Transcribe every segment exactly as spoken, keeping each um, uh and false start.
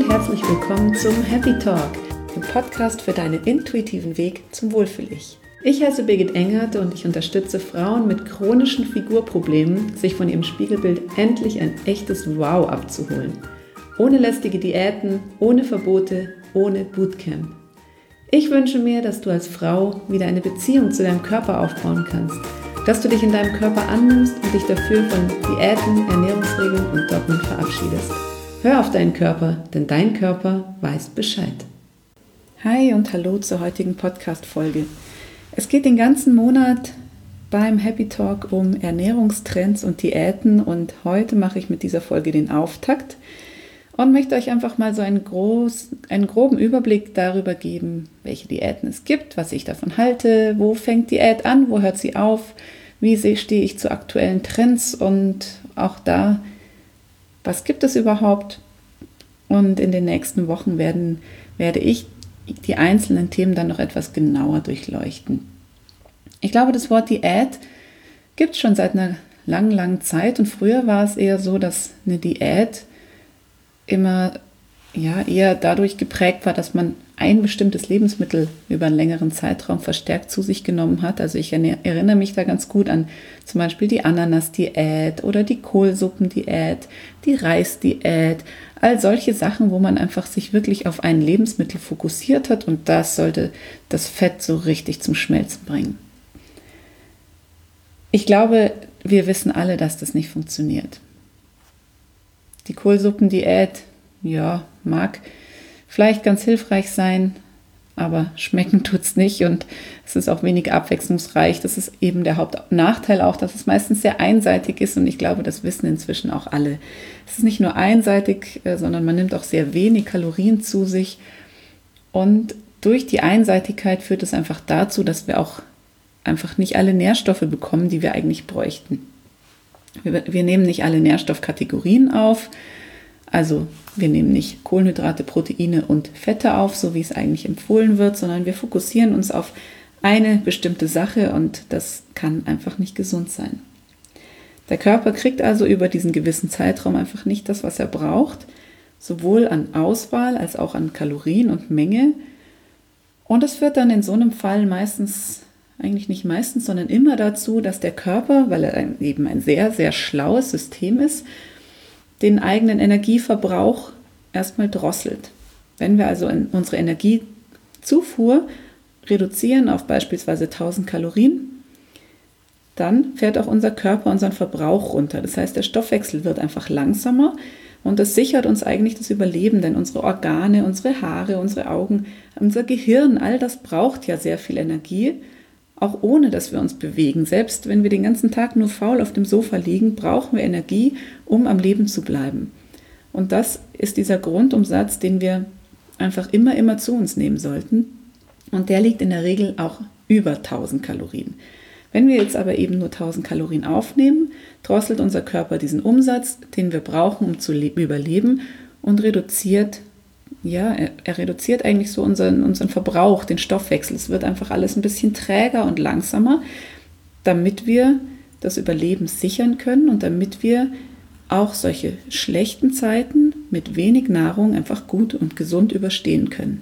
und herzlich willkommen zum Happy Talk, dem Podcast für deinen intuitiven Weg zum Wohlfühl-Ich. Ich heiße Birgit Engert und ich unterstütze Frauen mit chronischen Figurproblemen, sich von ihrem Spiegelbild endlich ein echtes Wow abzuholen. Ohne lästige Diäten, ohne Verbote, ohne Bootcamp. Ich wünsche mir, dass du als Frau wieder eine Beziehung zu deinem Körper aufbauen kannst, dass du dich in deinem Körper annimmst und dich dafür von Diäten, Ernährungsregeln und Dogmen verabschiedest. Hör auf deinen Körper, denn dein Körper weiß Bescheid. Hi und hallo zur heutigen Podcast-Folge. Es geht den ganzen Monat beim Happy Talk um Ernährungstrends und Diäten und heute mache ich mit dieser Folge den Auftakt und möchte euch einfach mal so einen, groß, einen groben Überblick darüber geben, welche Diäten es gibt, was ich davon halte, wo fängt Diät an, wo hört sie auf, wie stehe ich zu aktuellen Trends und auch da, was gibt es überhaupt? Und in den nächsten Wochen werden, werde ich die einzelnen Themen dann noch etwas genauer durchleuchten. Ich glaube, das Wort Diät gibt es schon seit einer langen, langen Zeit und früher war es eher so, dass eine Diät immer ja, eher dadurch geprägt war, dass man ein bestimmtes Lebensmittel über einen längeren Zeitraum verstärkt zu sich genommen hat. Also ich erinnere mich da ganz gut an zum Beispiel die Ananas-Diät oder die Kohlsuppendiät, die Reisdiät, all solche Sachen, wo man einfach sich wirklich auf ein Lebensmittel fokussiert hat und das sollte das Fett so richtig zum Schmelzen bringen. Ich glaube, wir wissen alle, dass das nicht funktioniert. Die Kohlsuppendiät, ja, mag vielleicht ganz hilfreich sein, aber schmecken tut es nicht und es ist auch wenig abwechslungsreich. Das ist eben der Hauptnachteil auch, dass es meistens sehr einseitig ist und ich glaube, das wissen inzwischen auch alle. Es ist nicht nur einseitig, sondern man nimmt auch sehr wenig Kalorien zu sich und durch die Einseitigkeit führt es einfach dazu, dass wir auch einfach nicht alle Nährstoffe bekommen, die wir eigentlich bräuchten. Wir, wir nehmen nicht alle Nährstoffkategorien auf, also wir nehmen nicht Kohlenhydrate, Proteine und Fette auf, so wie es eigentlich empfohlen wird, sondern wir fokussieren uns auf eine bestimmte Sache und das kann einfach nicht gesund sein. Der Körper kriegt also über diesen gewissen Zeitraum einfach nicht das, was er braucht, sowohl an Auswahl als auch an Kalorien und Menge. Und es führt dann in so einem Fall meistens, eigentlich nicht meistens, sondern immer dazu, dass der Körper, weil er eben ein sehr, sehr schlaues System ist, den eigenen Energieverbrauch erstmal drosselt. Wenn wir also in unsere Energiezufuhr reduzieren auf beispielsweise tausend Kalorien, dann fährt auch unser Körper unseren Verbrauch runter. Das heißt, der Stoffwechsel wird einfach langsamer und das sichert uns eigentlich das Überleben, denn unsere Organe, unsere Haare, unsere Augen, unser Gehirn, all das braucht ja sehr viel Energie, auch ohne, dass wir uns bewegen. Selbst wenn wir den ganzen Tag nur faul auf dem Sofa liegen, brauchen wir Energie, um am Leben zu bleiben. Und das ist dieser Grundumsatz, den wir einfach immer, immer zu uns nehmen sollten. Und der liegt in der Regel auch über tausend Kalorien. Wenn wir jetzt aber eben nur tausend Kalorien aufnehmen, drosselt unser Körper diesen Umsatz, den wir brauchen, um zu le- überleben und reduziert Ja, er, er reduziert eigentlich so unseren, unseren Verbrauch, den Stoffwechsel. Es wird einfach alles ein bisschen träger und langsamer, damit wir das Überleben sichern können und damit wir auch solche schlechten Zeiten mit wenig Nahrung einfach gut und gesund überstehen können.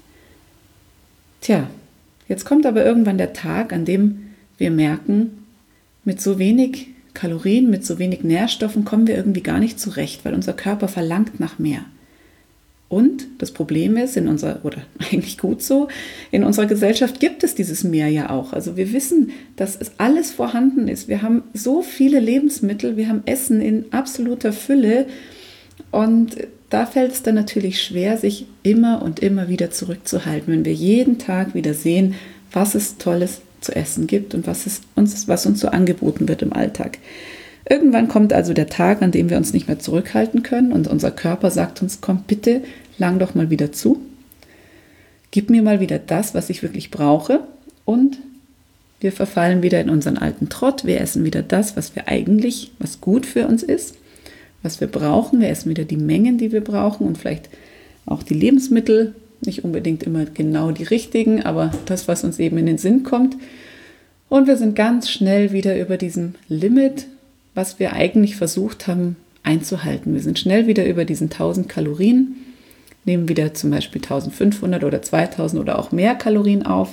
Tja, jetzt kommt aber irgendwann der Tag, an dem wir merken, mit so wenig Kalorien, mit so wenig Nährstoffen kommen wir irgendwie gar nicht zurecht, weil unser Körper verlangt nach mehr. Und das Problem ist, in unserer, oder eigentlich gut so, in unserer Gesellschaft gibt es dieses Mehr ja auch. Also wir wissen, dass es alles vorhanden ist. Wir haben so viele Lebensmittel, wir haben Essen in absoluter Fülle und da fällt es dann natürlich schwer, sich immer und immer wieder zurückzuhalten, wenn wir jeden Tag wieder sehen, was es Tolles zu essen gibt und was, es uns, was uns so angeboten wird im Alltag. Irgendwann kommt also der Tag, an dem wir uns nicht mehr zurückhalten können und unser Körper sagt uns, komm bitte, lang doch mal wieder zu. Gib mir mal wieder das, was ich wirklich brauche und wir verfallen wieder in unseren alten Trott. Wir essen wieder das, was wir eigentlich, was gut für uns ist, was wir brauchen. Wir essen wieder die Mengen, die wir brauchen und vielleicht auch die Lebensmittel, nicht unbedingt immer genau die richtigen, aber das, was uns eben in den Sinn kommt. Und wir sind ganz schnell wieder über diesem Limit, was wir eigentlich versucht haben einzuhalten. Wir sind schnell wieder über diesen tausend Kalorien nehmen wieder zum Beispiel eintausendfünfhundert oder zweitausend oder auch mehr Kalorien auf.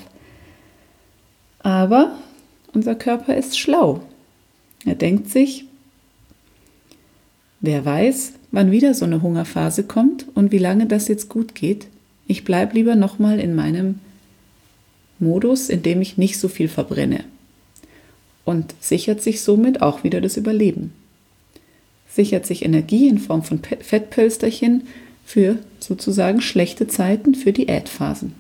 Aber unser Körper ist schlau. Er denkt sich, wer weiß, wann wieder so eine Hungerphase kommt und wie lange das jetzt gut geht. Ich bleibe lieber nochmal in meinem Modus, in dem ich nicht so viel verbrenne. Und sichert sich somit auch wieder das Überleben. Sichert sich Energie in Form von Fettpölsterchen für sozusagen schlechte Zeiten, für Diätphasen.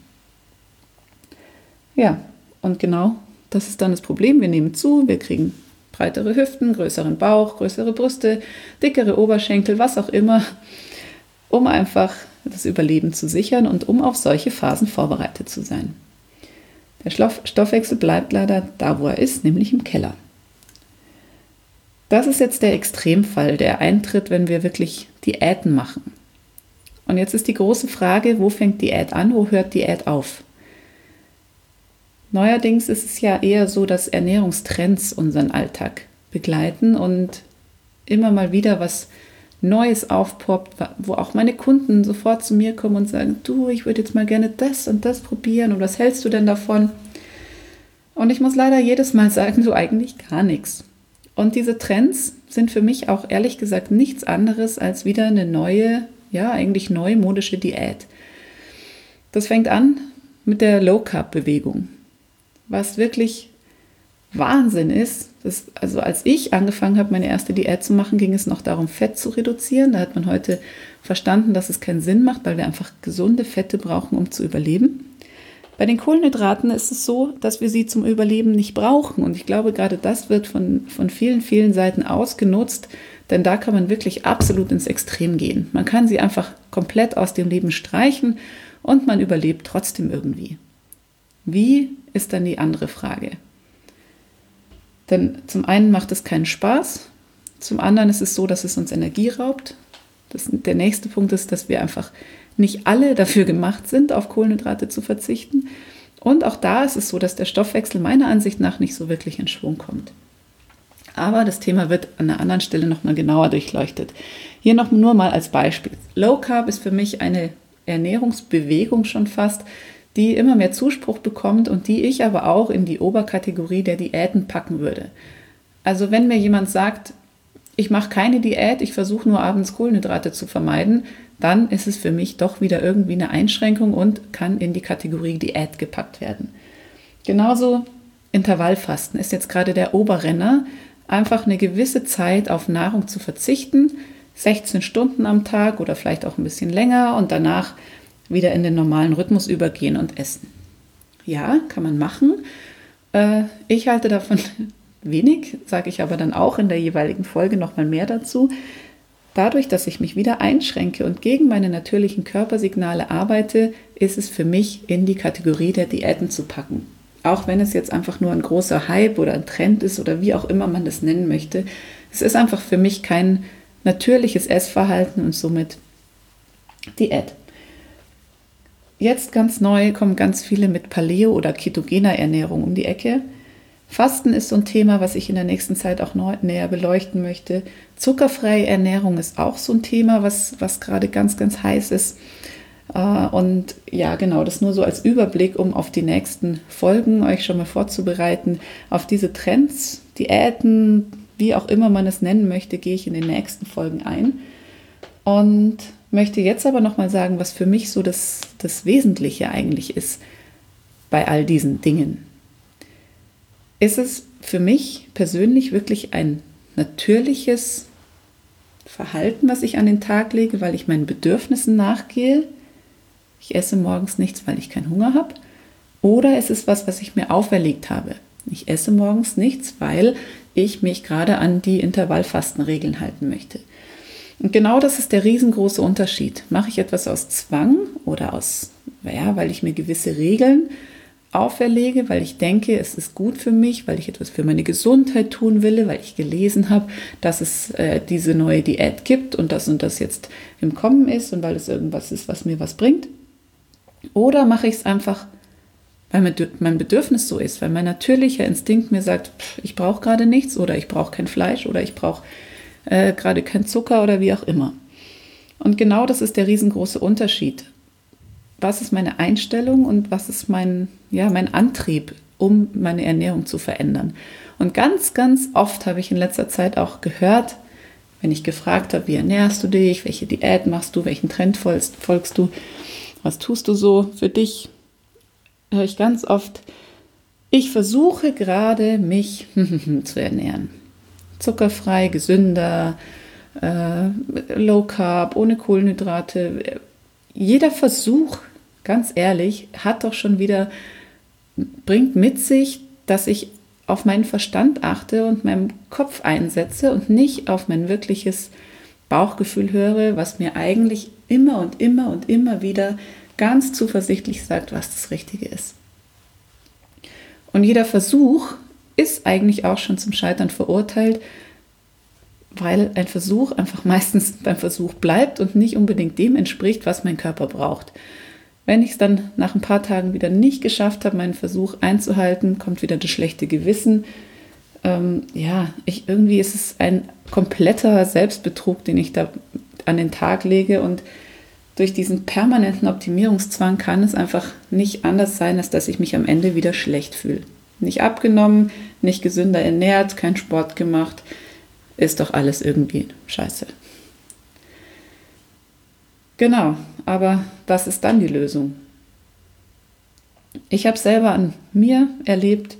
Ja, und genau das ist dann das Problem. Wir nehmen zu, wir kriegen breitere Hüften, größeren Bauch, größere Brüste, dickere Oberschenkel, was auch immer, um einfach das Überleben zu sichern und um auf solche Phasen vorbereitet zu sein. Der Stoffwechsel bleibt leider da, wo er ist, nämlich im Keller. Das ist jetzt der Extremfall, der eintritt, wenn wir wirklich Diäten machen. Und jetzt ist die große Frage, wo fängt Diät an, wo hört Diät auf? Neuerdings ist es ja eher so, dass Ernährungstrends unseren Alltag begleiten und immer mal wieder was Neues aufpoppt, wo auch meine Kunden sofort zu mir kommen und sagen, du, ich würde jetzt mal gerne das und das probieren und was hältst du denn davon? Und ich muss leider jedes Mal sagen, so eigentlich gar nichts. Und diese Trends sind für mich auch ehrlich gesagt nichts anderes als wieder eine neue, ja eigentlich neumodische Diät. Das fängt an mit der Low-Carb-Bewegung, was wirklich Wahnsinn ist. Das, also als ich angefangen habe, meine erste Diät zu machen, ging es noch darum, Fett zu reduzieren. Da hat man heute verstanden, dass es keinen Sinn macht, weil wir einfach gesunde Fette brauchen, um zu überleben. Bei den Kohlenhydraten ist es so, dass wir sie zum Überleben nicht brauchen. Und ich glaube, gerade das wird von, von vielen, vielen Seiten ausgenutzt, denn da kann man wirklich absolut ins Extrem gehen. Man kann sie einfach komplett aus dem Leben streichen und man überlebt trotzdem irgendwie. Wie ist dann die andere Frage? Denn zum einen macht es keinen Spaß, zum anderen ist es so, dass es uns Energie raubt. Das, der nächste Punkt ist, dass wir einfach nicht alle dafür gemacht sind, auf Kohlenhydrate zu verzichten. Und auch da ist es so, dass der Stoffwechsel meiner Ansicht nach nicht so wirklich in Schwung kommt. Aber das Thema wird an einer anderen Stelle nochmal genauer durchleuchtet. Hier noch nur mal als Beispiel. Low Carb ist für mich eine Ernährungsbewegung schon fast, die immer mehr Zuspruch bekommt und die ich aber auch in die Oberkategorie der Diäten packen würde. Also wenn mir jemand sagt, ich mache keine Diät, ich versuche nur abends Kohlenhydrate zu vermeiden, dann ist es für mich doch wieder irgendwie eine Einschränkung und kann in die Kategorie Diät gepackt werden. Genauso Intervallfasten ist jetzt gerade der Oberrenner, einfach eine gewisse Zeit auf Nahrung zu verzichten, sechzehn Stunden am Tag oder vielleicht auch ein bisschen länger und danach wieder in den normalen Rhythmus übergehen und essen. Ja, kann man machen. Ich halte davon wenig, sage ich aber dann auch in der jeweiligen Folge nochmal mehr dazu. Dadurch, dass ich mich wieder einschränke und gegen meine natürlichen Körpersignale arbeite, ist es für mich in die Kategorie der Diäten zu packen. Auch wenn es jetzt einfach nur ein großer Hype oder ein Trend ist oder wie auch immer man das nennen möchte. Es ist einfach für mich kein natürliches Essverhalten und somit Diät. Jetzt ganz neu kommen ganz viele mit Paleo- oder ketogener Ernährung um die Ecke. Fasten ist so ein Thema, was ich in der nächsten Zeit auch neu, näher beleuchten möchte. Zuckerfreie Ernährung ist auch so ein Thema, was, was gerade ganz, ganz heiß ist. Und ja, genau, das nur so als Überblick, um auf die nächsten Folgen euch schon mal vorzubereiten. Auf diese Trends, Diäten, wie auch immer man es nennen möchte, gehe ich in den nächsten Folgen ein. Und möchte jetzt aber nochmal sagen, was für mich so das, das Wesentliche eigentlich ist bei all diesen Dingen. Ist es für mich persönlich wirklich ein natürliches Verhalten, was ich an den Tag lege, weil ich meinen Bedürfnissen nachgehe? Ich esse morgens nichts, weil ich keinen Hunger habe. Oder ist es was, was ich mir auferlegt habe? Ich esse morgens nichts, weil ich mich gerade an die Intervallfastenregeln halten möchte. Und genau das ist der riesengroße Unterschied. Mache ich etwas aus Zwang oder aus, ja, weil ich mir gewisse Regeln auferlege, weil ich denke, es ist gut für mich, weil ich etwas für meine Gesundheit tun will, weil ich gelesen habe, dass es äh, diese neue Diät gibt und das und das jetzt im Kommen ist und weil es irgendwas ist, was mir was bringt. Oder mache ich es einfach, weil mein Bedürfnis so ist, weil mein natürlicher Instinkt mir sagt, pff, ich brauche gerade nichts oder ich brauche kein Fleisch oder ich brauche äh, gerade kein Zucker oder wie auch immer. Und genau das ist der riesengroße Unterschied. Was ist meine Einstellung und was ist mein, ja, mein Antrieb, um meine Ernährung zu verändern? Und ganz, ganz oft habe ich in letzter Zeit auch gehört, wenn ich gefragt habe, wie ernährst du dich, welche Diät machst du, welchen Trend folgst, folgst du, was tust du so für dich, höre ich ganz oft, ich versuche gerade, mich zu ernähren. Zuckerfrei, gesünder, äh, low carb, ohne Kohlenhydrate. Jeder Versuch, ganz ehrlich, hat doch schon wieder, bringt mit sich, dass ich auf meinen Verstand achte und meinen Kopf einsetze und nicht auf mein wirkliches Bauchgefühl höre, was mir eigentlich immer und immer und immer wieder ganz zuversichtlich sagt, was das Richtige ist. Und jeder Versuch ist eigentlich auch schon zum Scheitern verurteilt, weil ein Versuch einfach meistens beim Versuch bleibt und nicht unbedingt dem entspricht, was mein Körper braucht. Wenn ich es dann nach ein paar Tagen wieder nicht geschafft habe, meinen Versuch einzuhalten, kommt wieder das schlechte Gewissen. Ähm, ja, ich, irgendwie ist es ein kompletter Selbstbetrug, den ich da an den Tag lege, und durch diesen permanenten Optimierungszwang kann es einfach nicht anders sein, als dass ich mich am Ende wieder schlecht fühle. Nicht abgenommen, nicht gesünder ernährt, keinen Sport gemacht, ist doch alles irgendwie scheiße. Genau, aber was ist dann die Lösung? Ich habe selber an mir erlebt,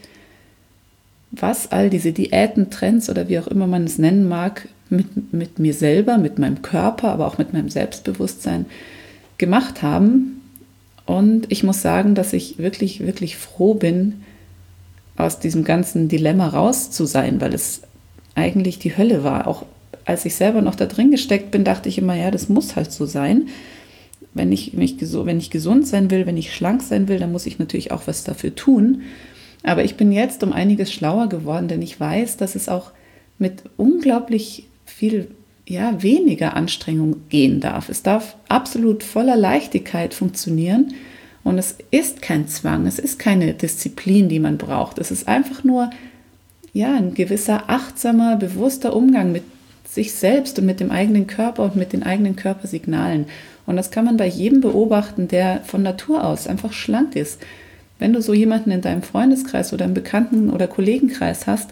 was all diese Diäten, Trends oder wie auch immer man es nennen mag, mit, mit mir selber, mit meinem Körper, aber auch mit meinem Selbstbewusstsein gemacht haben. Und ich muss sagen, dass ich wirklich, wirklich froh bin, aus diesem ganzen Dilemma raus zu sein, weil es eigentlich die Hölle war. Auch als ich selber noch da drin gesteckt bin, dachte ich immer, ja, das muss halt so sein. Wenn ich, mich, wenn ich gesund sein will, wenn ich schlank sein will, dann muss ich natürlich auch was dafür tun. Aber ich bin jetzt um einiges schlauer geworden, denn ich weiß, dass es auch mit unglaublich viel, ja, weniger Anstrengung gehen darf. Es darf absolut voller Leichtigkeit funktionieren und es ist kein Zwang, es ist keine Disziplin, die man braucht. Es ist einfach nur, ja, ein gewisser achtsamer, bewusster Umgang mit sich selbst und mit dem eigenen Körper und mit den eigenen Körpersignalen. Und das kann man bei jedem beobachten, der von Natur aus einfach schlank ist. Wenn du so jemanden in deinem Freundeskreis oder im Bekannten- oder Kollegenkreis hast,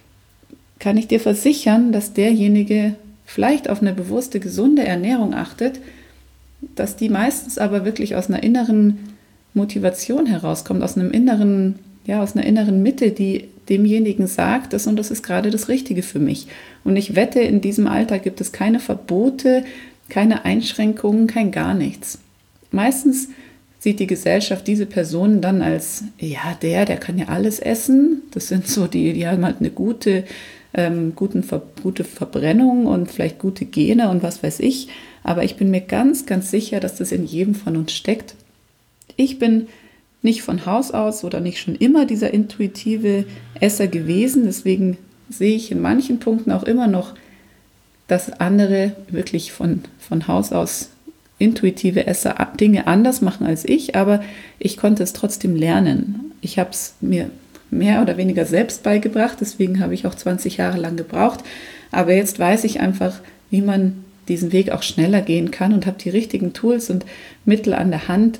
kann ich dir versichern, dass derjenige vielleicht auf eine bewusste, gesunde Ernährung achtet, dass die meistens aber wirklich aus einer inneren Motivation herauskommt, aus einem inneren, ja, aus einer inneren Mitte, die demjenigen sagt, das und das ist gerade das Richtige für mich. Und ich wette, in diesem Alter gibt es keine Verbote, keine Einschränkungen, kein gar nichts. Meistens sieht die Gesellschaft diese Personen dann als, ja, der, der kann ja alles essen. Das sind so die, die haben halt eine gute, ähm, guten, gute Verbrennung und vielleicht gute Gene und was weiß ich. Aber ich bin mir ganz, ganz sicher, dass das in jedem von uns steckt. Ich bin nicht von Haus aus oder nicht schon immer dieser intuitive Esser gewesen. Deswegen sehe ich in manchen Punkten auch immer noch, dass andere wirklich von, von Haus aus intuitive Esser Dinge anders machen als ich, aber ich konnte es trotzdem lernen. Ich habe es mir mehr oder weniger selbst beigebracht, deswegen habe ich auch zwanzig Jahre lang gebraucht. Aber jetzt weiß ich einfach, wie man diesen Weg auch schneller gehen kann und habe die richtigen Tools und Mittel an der Hand,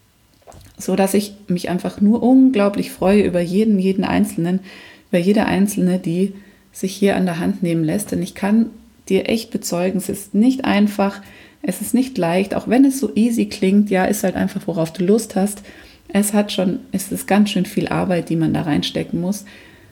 so dass ich mich einfach nur unglaublich freue über jeden, jeden Einzelnen, über jede Einzelne, die sich hier an der Hand nehmen lässt. Denn ich kann dir echt bezeugen, es ist nicht einfach, es ist nicht leicht, auch wenn es so easy klingt, ja, ist halt einfach, worauf du Lust hast. Es hat schon, es ist ganz schön viel Arbeit, die man da reinstecken muss.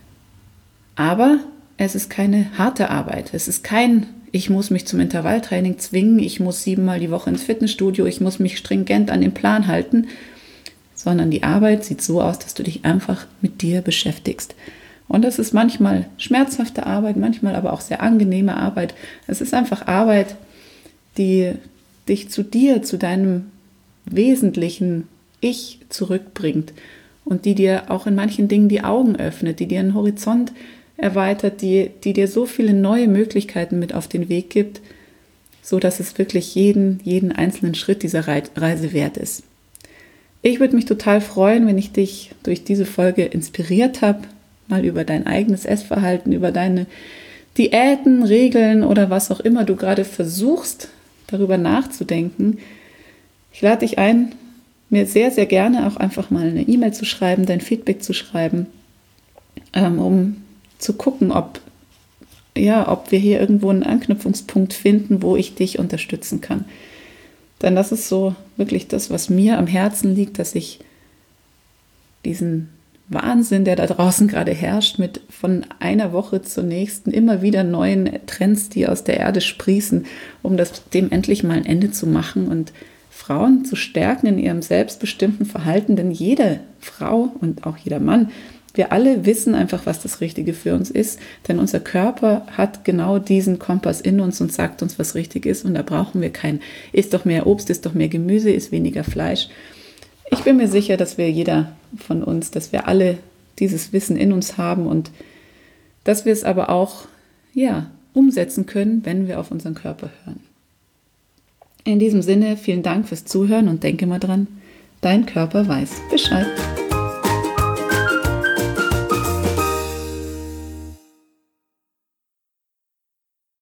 Aber es ist keine harte Arbeit. Es ist kein, ich muss mich zum Intervalltraining zwingen, ich muss siebenmal die Woche ins Fitnessstudio, ich muss mich stringent an den Plan halten, sondern die Arbeit sieht so aus, dass du dich einfach mit dir beschäftigst. Und das ist manchmal schmerzhafte Arbeit, manchmal aber auch sehr angenehme Arbeit. Es ist einfach Arbeit, die dich zu dir, zu deinem wesentlichen Ich zurückbringt und die dir auch in manchen Dingen die Augen öffnet, die dir einen Horizont erweitert, die, die dir so viele neue Möglichkeiten mit auf den Weg gibt, so dass es wirklich jeden, jeden einzelnen Schritt dieser Reise wert ist. Ich würde mich total freuen, wenn ich dich durch diese Folge inspiriert habe, mal über dein eigenes Essverhalten, über deine Diäten, Regeln oder was auch immer du gerade versuchst, darüber nachzudenken. Ich lade dich ein, mir sehr, sehr gerne auch einfach mal eine E-Mail zu schreiben, dein Feedback zu schreiben, ähm, um zu gucken, ob, ja, ob wir hier irgendwo einen Anknüpfungspunkt finden, wo ich dich unterstützen kann. Denn das ist so wirklich das, was mir am Herzen liegt, dass ich diesen Wahnsinn, der da draußen gerade herrscht, mit von einer Woche zur nächsten immer wieder neuen Trends, die aus der Erde sprießen, um das, dem endlich mal ein Ende zu machen und Frauen zu stärken in ihrem selbstbestimmten Verhalten. Denn jede Frau und auch jeder Mann, wir alle wissen einfach, was das Richtige für uns ist, denn unser Körper hat genau diesen Kompass in uns und sagt uns, was richtig ist, und da brauchen wir kein, isst doch mehr Obst, isst doch mehr Gemüse, isst weniger Fleisch. Ich bin mir sicher, dass wir jeder von uns, dass wir alle dieses Wissen in uns haben und dass wir es aber auch, ja, umsetzen können, wenn wir auf unseren Körper hören. In diesem Sinne, vielen Dank fürs Zuhören und denke mal dran, dein Körper weiß Bescheid.